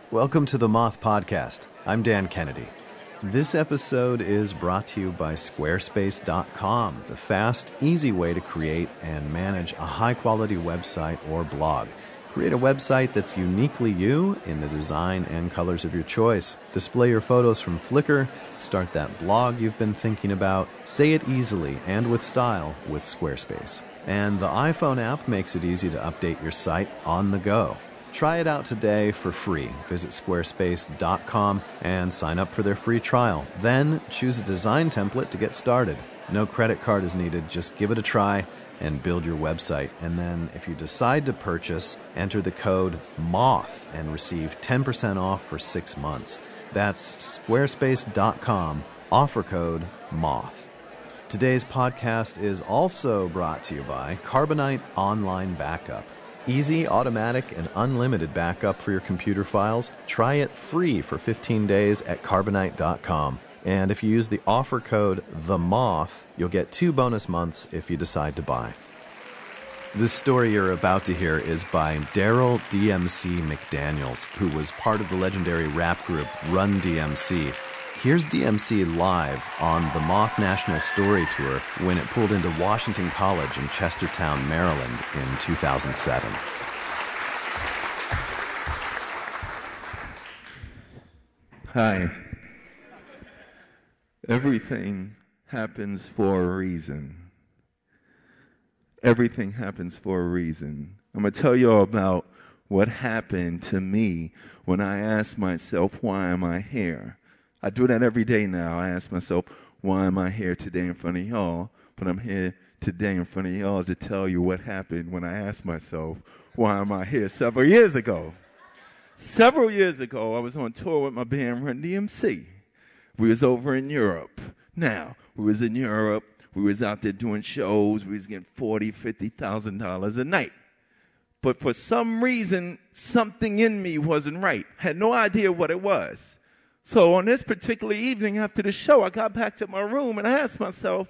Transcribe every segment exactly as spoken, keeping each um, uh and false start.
Welcome to the Moth Podcast. I'm Dan Kennedy. This episode is brought to you by Squarespace dot com, the fast, easy way to create and manage a high-quality website or blog. Create a website that's uniquely you in the design and colors of your choice. Display your photos from Flickr. Start that blog you've been thinking about. Say it easily and with style with Squarespace. And the iPhone app makes it easy to update your site on the go. Try it out today for free. Visit Squarespace dot com and sign up for their free trial. Then choose a design template to get started. No credit card is needed. Just give it a try and build your website. And then if you decide to purchase, enter the code MOTH and receive ten percent off for six months. That's Squarespace dot com, offer code MOTH. Today's podcast is also brought to you by Carbonite Online Backup. Easy, automatic, and unlimited backup for your computer files. Try it free for fifteen days at Carbonite dot com. And if you use the offer code THEMOTH, you'll get two bonus months if you decide to buy. This story you're about to hear is by Daryl D M C McDaniels, who was part of the legendary rap group Run D M C. Here's D M C live on the Moth National Story Tour when it pulled into Washington College in Chestertown, Maryland in two thousand seven. Hi. Everything happens for a reason. Everything happens for a reason. I'm going to tell you all about what happened to me when I asked myself, why am I here? I do that every day now. I ask myself, why am I here today in front of y'all? But I'm here today in front of y'all to tell you what happened when I asked myself, why am I here several years ago? Several years ago, I was on tour with my band Run D M C. We was over in Europe. Now, we was in Europe. We was out there doing shows. We was getting forty thousand dollars, fifty thousand dollars a night. But for some reason, something in me wasn't right. Had no idea what it was. So on this particular evening after the show, I got back to my room and I asked myself,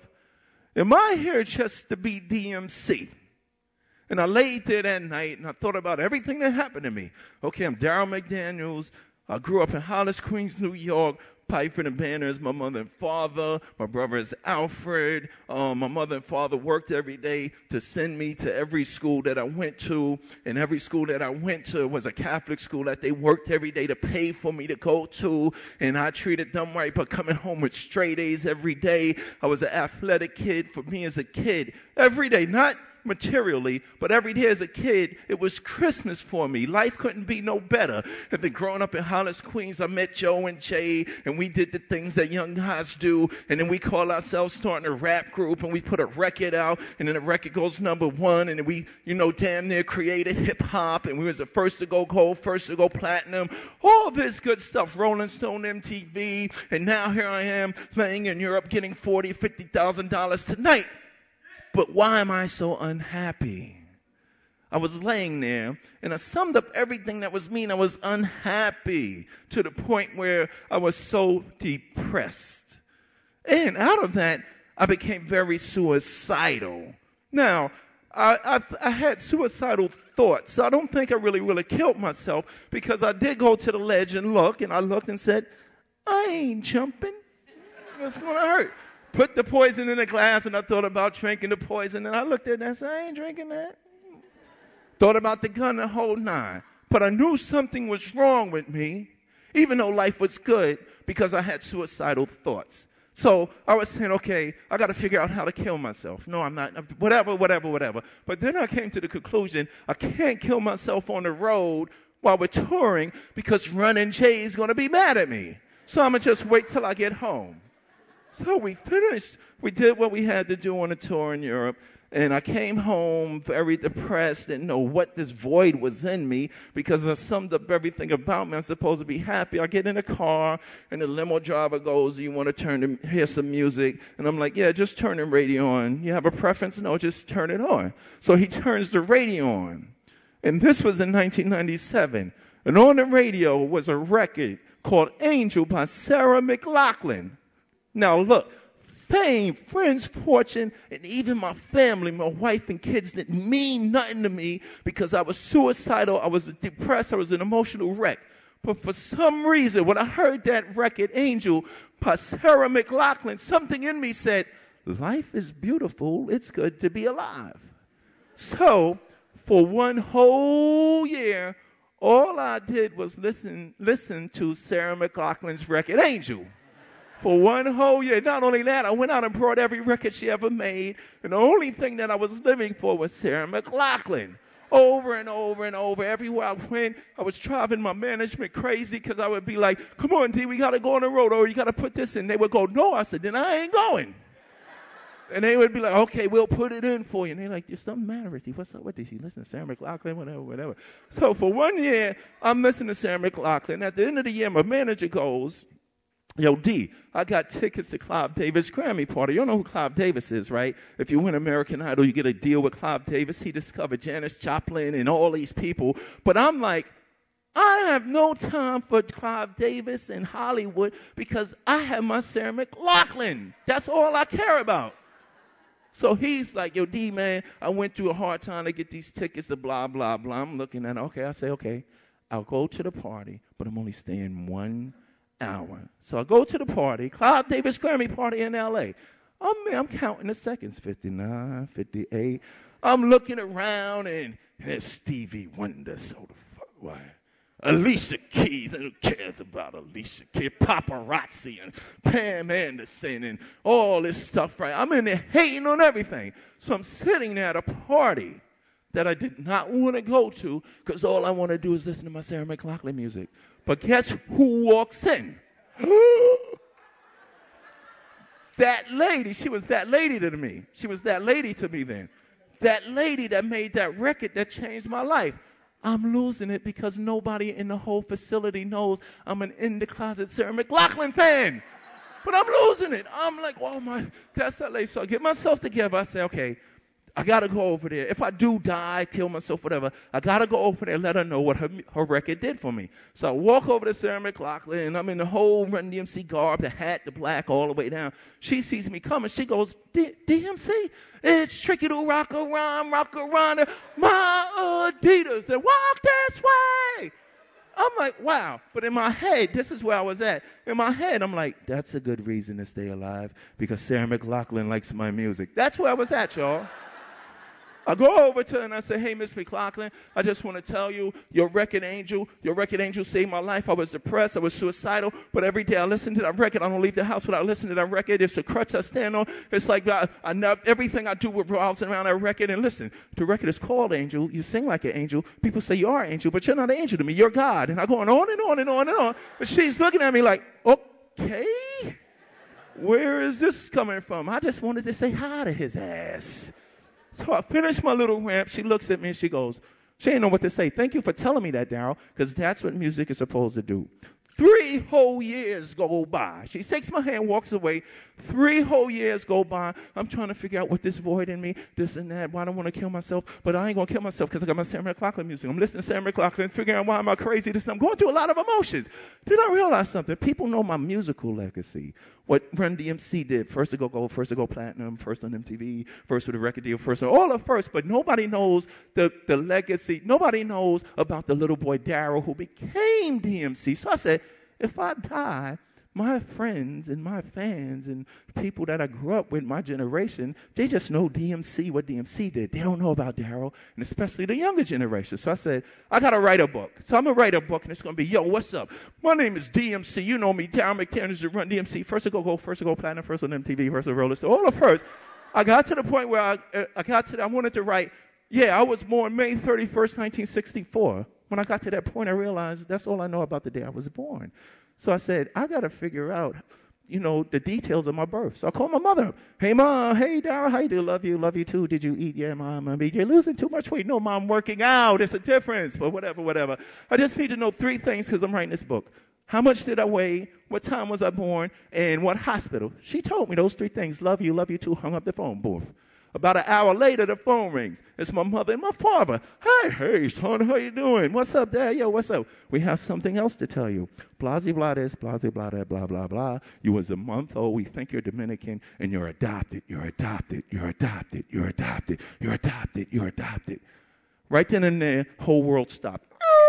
am I here just to be D M C? And I laid there that night and I thought about everything that happened to me. Okay, I'm Daryl McDaniels. I grew up in Hollis, Queens, New York. Piper and Banner is my mother and father. My brother is Alfred. Um, my mother and father worked every day to send me to every school that I went to. And every school that I went to was a Catholic school that they worked every day to pay for me to go to. And I treated them right by coming home with straight A's every day. I was an athletic kid for me as a kid. Every day, not materially, but every day as a kid, it was Christmas for me. Life couldn't be no better. And then growing up in Hollis, Queens, I met Joe and Jay, and we did the things that young guys do, and then we call ourselves starting a rap group, and we put a record out, and then the record goes number one, and then we, you know, damn near created hip-hop, and we was the first to go gold, first to go platinum, all this good stuff, Rolling Stone, M T V, and now here I am playing in Europe, getting forty thousand dollars, fifty thousand dollars tonight. But why am I so unhappy? I was laying there, and I summed up everything that was mean. I was unhappy to the point where I was so depressed. And out of that, I became very suicidal. Now, I, I, I had suicidal thoughts. So I don't think I really, really killed myself because I did go to the ledge and look, and I looked and said, I ain't jumping. It's going to hurt. Put the poison in a glass, and I thought about drinking the poison, and I looked at it and I said, I ain't drinking that. Thought about the gun the whole nine. But I knew something was wrong with me, even though life was good, because I had suicidal thoughts. So I was saying, okay, I got to figure out how to kill myself. No, I'm not, whatever, whatever, whatever. But then I came to the conclusion, I can't kill myself on the road while we're touring because Runnin' Jay is going to be mad at me. So I'm going to just wait till I get home. So we finished. We did what we had to do on a tour in Europe. And I came home very depressed, didn't know what this void was in me because I summed up everything about me. I'm supposed to be happy. I get in a car, and the limo driver goes, do you want to turn to hear some music? And I'm like, yeah, just turn the radio on. You have a preference? No, just turn it on. So he turns the radio on. And this was in nineteen ninety-seven. And on the radio was a record called Angel by Sarah McLachlan. Now, look, fame, friends, fortune, and even my family, my wife and kids didn't mean nothing to me because I was suicidal, I was depressed, I was an emotional wreck. But for some reason, when I heard that record, Angel, by Sarah McLachlan, something in me said, life is beautiful. It's good to be alive. So for one whole year, all I did was listen, listen to Sarah McLachlan's record, Angel. For one whole year. Not only that, I went out and brought every record she ever made. And the only thing that I was living for was Sarah McLachlan. Over and over and over. Everywhere I went, I was driving my management crazy because I would be like, come on, D, we got to go on the road, or you got to put this in. They would go, no. I said, then I ain't going. And they would be like, okay, we'll put it in for you. And they're like, there's something matter with you. What's up with this? You listen to Sarah McLachlan, whatever, whatever. So for one year, I'm listening to Sarah McLachlan. At the end of the year, my manager goes, yo, D, I got tickets to Clive Davis' Grammy party. You don't know who Clive Davis is, right? If you win American Idol, you get a deal with Clive Davis. He discovered Janis Joplin and all these people. But I'm like, I have no time for Clive Davis in Hollywood because I have my Sarah McLachlan. That's all I care about. So he's like, yo, D, man, I went through a hard time to get these tickets to blah, blah, blah. I'm looking at it. Okay, I say, okay, I'll go to the party, but I'm only staying one hour. So I go to the party, Clive Davis Grammy party in L A. I'm, I'm counting the seconds, fifty-nine, fifty-eight. I'm looking around, and there's Stevie Wonder. So the fuck, why? Alicia Keys, and who cares about Alicia Keys? Paparazzi and Pam Anderson and all this stuff, right? I'm in there hating on everything. So I'm sitting there at a party that I did not want to go to because all I want to do is listen to my Sarah McLachlan music. But guess who walks in? That lady. She was that lady to me. She was that lady to me then. That lady that made that record that changed my life. I'm losing it because nobody in the whole facility knows I'm an in-the-closet Sarah McLachlan fan. But I'm losing it. I'm like, oh, my, that's that lady. So I get myself together. I say, okay, I got to go over there. If I do die, kill myself, whatever, I got to go over there and let her know what her, her record did for me. So I walk over to Sarah McLachlan, and I'm in the whole Run D M C garb, the hat, the black, all the way down. She sees me coming. She goes, D M C, it's tricky to rock around, rock around my Adidas and walk this way. I'm like, wow. But in my head, this is where I was at. In my head, I'm like, that's a good reason to stay alive because Sarah McLachlan likes my music. That's where I was at, y'all. I go over to her and I say, hey, Miss McLachlan, I just want to tell you, your record Angel, your record Angel saved my life. I was depressed. I was suicidal. But every day I listen to that record. I don't leave the house without listening to that record. It's the crutch I stand on. It's like I, I know, everything I do revolves around that record. And listen, the record is called Angel. You sing like an angel. People say you are an angel, but you're not an angel to me. You're God. And I'm going on and on and on and on. But she's looking at me like, okay, where is this coming from? I just wanted to say hi to his ass. So I finished my little rant. She looks at me and she goes, she didn't know what to say. Thank you for telling me that, Daryl, because that's what music is supposed to do. Three whole years go by. She takes my hand, walks away. Three whole years go by. I'm trying to figure out what this void in me, this and that, why I don't want to kill myself, but I ain't going to kill myself because I got my Sarah McLachlan music. I'm listening to Sarah McLachlan, figuring out why am I crazy, this and I'm going through a lot of emotions. Then I realized something. People know my musical legacy. What Run D M C did, first to go gold, first to go platinum, first on M T V, first with a record deal, first on all of first, but nobody knows the, the legacy. Nobody knows about the little boy Daryl who became D M C. So I said, if I die, my friends and my fans and people that I grew up with, my generation, they just know D M C, what D M C did. They don't know about Daryl, and especially the younger generation. So I said, I got to write a book. So I'm going to write a book, and it's going to be, yo, what's up? My name is D M C. You know me, Daryl McTiernan, to Run D M C. First to go gold, first to go platinum, first on M T V, first on Roller Stone, all the first. I got to the point where I, uh, I got to, I wanted to write, yeah, I was born May thirty-first, nineteen sixty-four. When I got to that point, I realized that's all I know about the day I was born. So I said, I got to figure out, you know, the details of my birth. So I called my mother. Hey, Mom. Hey, Daryl. How you do? Love you. Love you, too. Did you eat? Yeah, Mom. I mean, you're losing too much weight. No, Mom, working out. It's a difference. But whatever, whatever. I just need to know three things because I'm writing this book. How much did I weigh? What time was I born? And what hospital? She told me those three things. Love you. Love you, too. Hung up the phone. Boom. About an hour later, the phone rings. It's my mother and my father. Hey, hey, son, how you doing? What's up, Dad? Yo, what's up? We have something else to tell you. Blah, blah, blah, this, blah, blah, blah, blah, blah, blah. You was a month old. We think you're Dominican, and you're adopted. You're adopted. You're adopted. You're adopted. You're adopted. You're adopted. Right then and there, whole world stopped.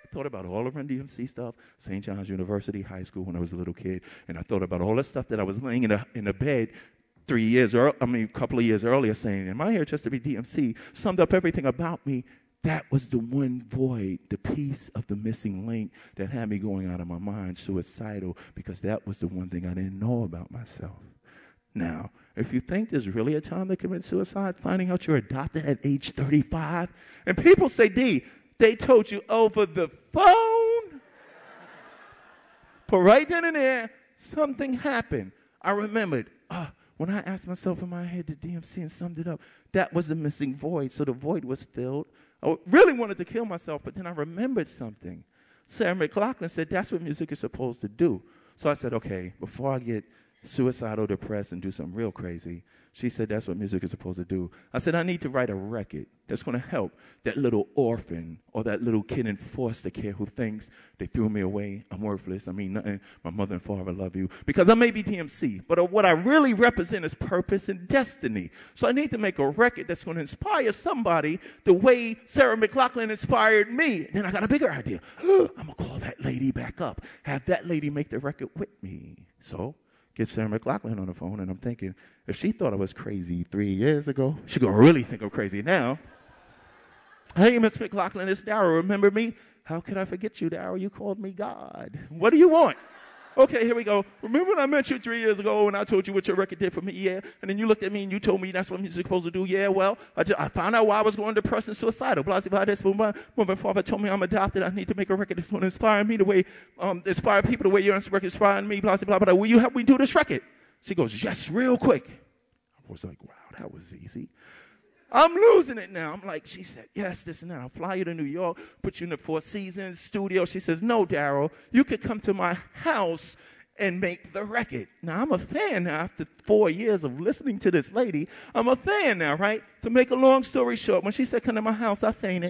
thought about all the Run D M C stuff, Saint John's University, high school when I was a little kid, and I thought about all the stuff that I was laying in the, in the bed three years, or I mean, a couple of years earlier saying, am I here just to be D M C? Summed up everything about me. That was the one void, the piece of the missing link that had me going out of my mind, suicidal, because that was the one thing I didn't know about myself. Now, if you think there's really a time to commit suicide, finding out you're adopted at age thirty-five, and people say, D, they told you over the phone. But right then and there, something happened. I remembered, uh, when I asked myself in my head the D M C and summed it up, that was the missing void. So the void was filled. I really wanted to kill myself, but then I remembered something. Sarah McLachlan said that's what music is supposed to do. So I said, okay, before I get suicidal, depressed, and do something real crazy, she said that's what music is supposed to do. I said I need to write a record that's going to help that little orphan or that little kid in foster care who thinks they threw me away, I'm worthless, I mean nothing, my mother and father love you. Because I may be D M C, but what I really represent is purpose and destiny. So I need to make a record that's going to inspire somebody the way Sarah McLachlan inspired me. Then I got a bigger idea. I'm going to call that lady back up, have that lady make the record with me. So get Sarah McLachlan on the phone, and I'm thinking, if she thought I was crazy three years ago, she gonna really think I'm crazy now. Hey, Miss McLachlan, it's Darryl. Remember me? How could I forget you, Darryl? You called me God. What do you want? Okay, here we go. Remember when I met you three years ago and I told you what your record did for me? Yeah. And then you looked at me and you told me that's what music's supposed to do. Yeah, well, I, just, I found out why I was going depressed and suicidal. Blah, blah, blah, this, blah, blah. When my father told me I'm adopted, I need to make a record that's going to inspire me the way, um, inspire people the way your record inspiring me, blah, blah, blah, blah. Will you help me do this record? She goes, yes, real quick. I was like, wow, that was easy. I'm losing it now. I'm like, she said, yes, this and that. I'll fly you to New York, put you in the Four Seasons studio. She says, no, Darryl, you could come to my house and make the record. Now, I'm a fan now after four years of listening to this lady. I'm a fan now, right? To make a long story short, when she said, come to my house, I fainted.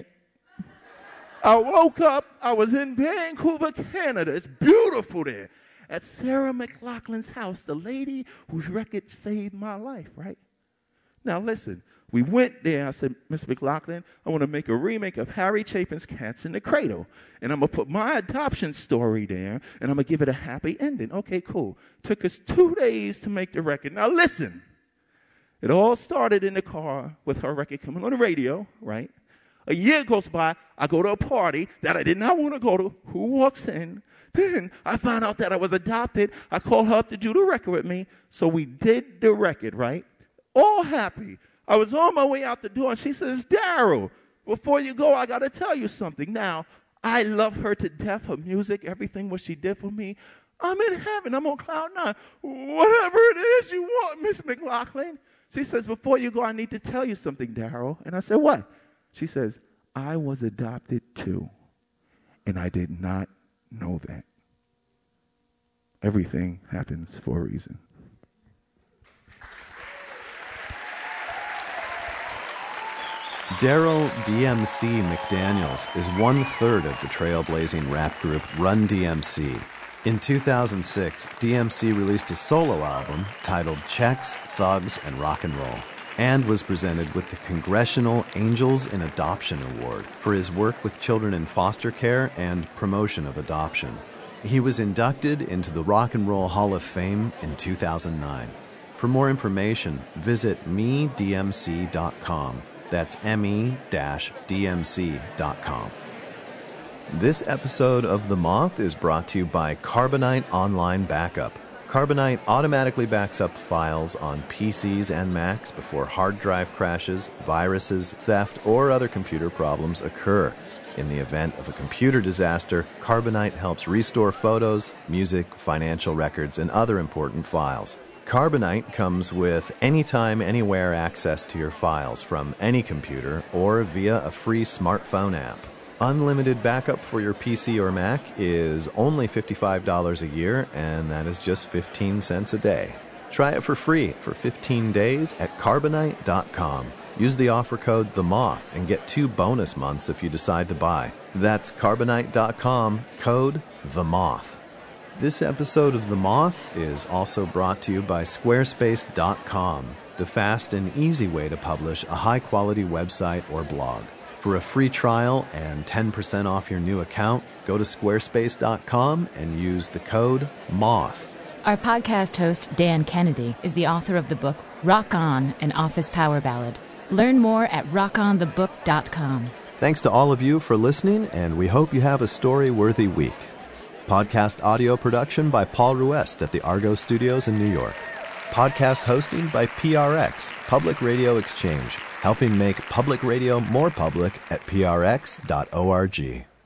I woke up. I was in Vancouver, Canada. It's beautiful there. At Sarah McLachlan's house, the lady whose record saved my life, right? Now, listen. We went there. I said, Miss McLachlan, I want to make a remake of Harry Chapin's Cats in the Cradle. And I'm going to put my adoption story there, and I'm going to give it a happy ending. Okay, cool. Took us two days to make the record. Now, listen. It all started in the car with her record coming on the radio, right? A year goes by. I go to a party that I did not want to go to. Who walks in? Then I found out that I was adopted. I called her up to do the record with me. So we did the record, right? All happy. I was on my way out the door, and she says, Darryl, before you go, I got to tell you something. Now, I love her to death, her music, everything what she did for me. I'm in heaven. I'm on cloud nine. Whatever it is you want, Miss McLachlan. She says, before you go, I need to tell you something, Darryl. And I said, what? She says, I was adopted too, and I did not know that. Everything happens for a reason. Darryl D M C McDaniels is one-third of the trailblazing rap group Run D M C. In two thousand six, D M C released a solo album titled Checks, Thugs, and Rock and Roll, and was presented with the Congressional Angels in Adoption Award for his work with children in foster care and promotion of adoption. He was inducted into the Rock and Roll Hall of Fame in two thousand nine. For more information, visit me d m c dot com. That's me D M C dot com. This episode of The Moth is brought to you by Carbonite Online Backup. Carbonite automatically backs up files on P Cs and Macs before hard drive crashes, viruses, theft, or other computer problems occur. In the event of a computer disaster, Carbonite helps restore photos, music, financial records, and other important files. Carbonite comes with anytime, anywhere access to your files from any computer or via a free smartphone app. Unlimited backup for your P C or Mac is only fifty-five dollars a year, and that is just fifteen cents a day. Try it for free for fifteen days at carbonite dot com. Use the offer code THEMOTH and get two bonus months if you decide to buy. That's carbonite dot com, code THEMOTH. This episode of The Moth is also brought to you by squarespace dot com, the fast and easy way to publish a high-quality website or blog. For a free trial and ten percent off your new account, go to squarespace dot com and use the code MOTH. Our podcast host, Dan Kennedy, is the author of the book Rock On, an Office Power Ballad. Learn more at rock on the book dot com. Thanks to all of you for listening, and we hope you have a story-worthy week. Podcast audio production by Paul Ruest at the Argo Studios in New York. Podcast hosting by P R X, Public Radio Exchange, helping make public radio more public at p r x dot org.